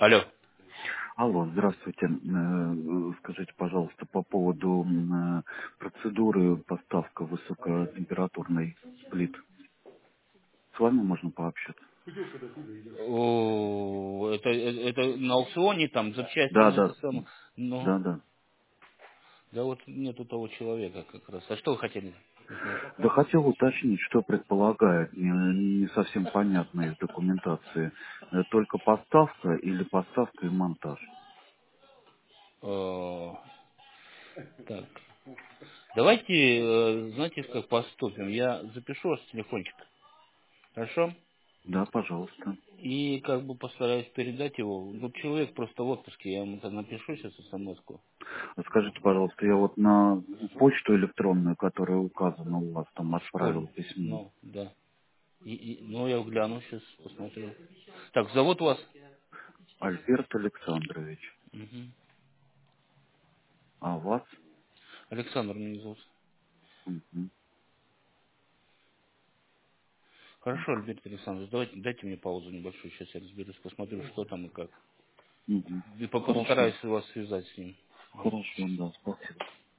Алло. Алло, здравствуйте. Скажите, пожалуйста, по поводу процедуры поставка высокотемпературной плит. С вами можно пообщаться? Это на аукционе там запчасти Да, на это да, самое. Ну, да, да. да вот нету того человека как раз. А что вы хотели узнать? Да хотел уточнить, что предполагает, не совсем понятно из документации. Только поставка или поставка и монтаж? Э, Так. Давайте, знаете, как поступим? Я запишу вас телефончик. Хорошо? Да, пожалуйста. И как бы постараюсь передать его. Ну, человек просто в отпуске, я ему там напишу сейчас смс-ку. Скажите, пожалуйста, я вот на почту электронную, которая указана у вас, там отправил Школе. письмо. Ну, да. Ну, я гляну сейчас, посмотрю. Так, зовут вас? Альберт Александрович. Мгм. А вас? Александр меня зовут. Мгм. Хорошо, Альберт Александрович, дайте мне паузу небольшую, сейчас я разберусь, посмотрю, что там и как. Мгм. И Хорошо. постараюсь вас связать с ним. Хорошо, да, спасибо.